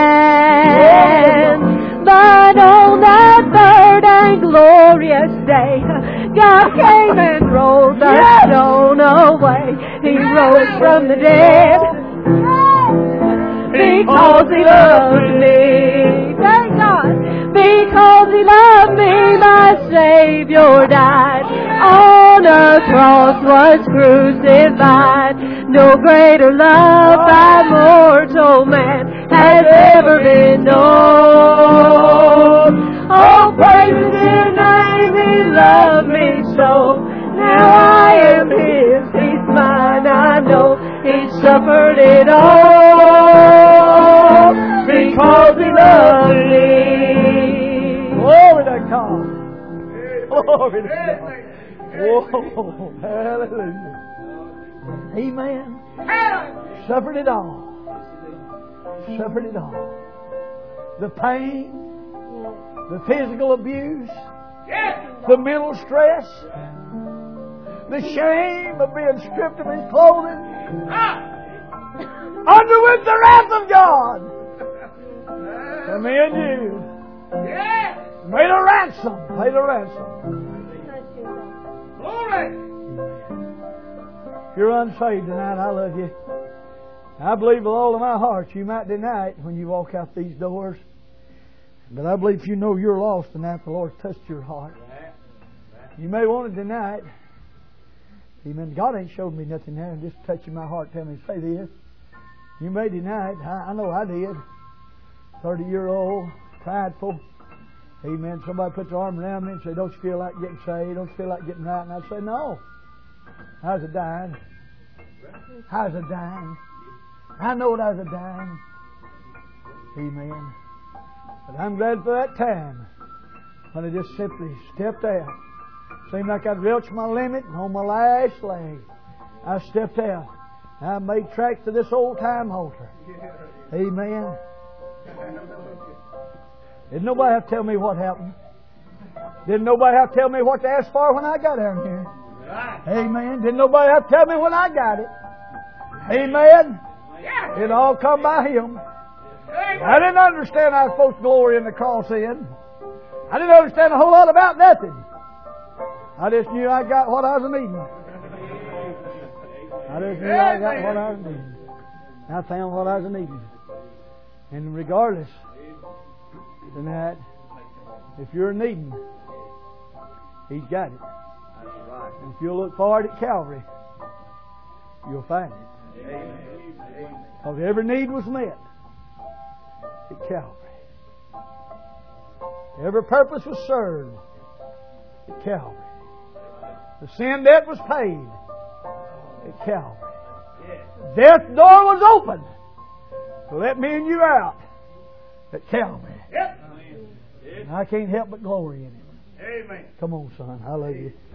man. But on that third and glorious day, God came and rolled the stone away. He rose from the dead because He loved me. Thank God. Because He loved me, my Savior died. On a cross was crucified. No greater love by mortal man has ever been known. Oh, praise His dear name, He loved me so. Now I am His, He's mine, I know. He suffered it all because He loved me. Glory to God. Glory to God. Whoa, hallelujah. Amen. Suffered it all. Suffered it all. The pain, the physical abuse, the mental stress, the shame of being stripped of His clothing, underwent the wrath of God for me and you. Made a ransom. Paid a ransom. If you're unsaved tonight, I love you. I believe with all of my heart you might deny it when you walk out these doors. But I believe if you know you're lost tonight, the Lord's touched your heart. You may want to deny it. Amen. God ain't showed me nothing there and just touching my heart telling me to say this. You may deny it. I, I know I did. thirty-year-old, prideful. Amen. Somebody put their arm around me and say, don't you feel like getting saved? Don't you feel like getting right? And I'd say, no. I was a dying. I was a dying. I know what I was a dying. Amen. But I'm glad for that time when I just simply stepped out. Seemed like I'd reached my limit, and on my last leg, I stepped out. I made tracks to this old time altar. Amen. Didn't nobody have to tell me what happened. Didn't nobody have to tell me what to ask for when I got down here. Amen. Didn't nobody have to tell me when I got it. Amen. It all come by Him. I didn't understand I was supposed to glory in the cross in. I didn't understand a whole lot about nothing. I just knew I got what I was needing. I just knew I got what I was needing. I found what I was needing. And regardless, tonight, if you're needing, He's got it. If you'll look forward at Calvary, you'll find it. Because every need was met at Calvary. Every purpose was served at Calvary. The sin debt was paid at Calvary. Death's door was open to let me and you out at Calvary. And I can't help but glory in it. Amen. Come on, son. I love you.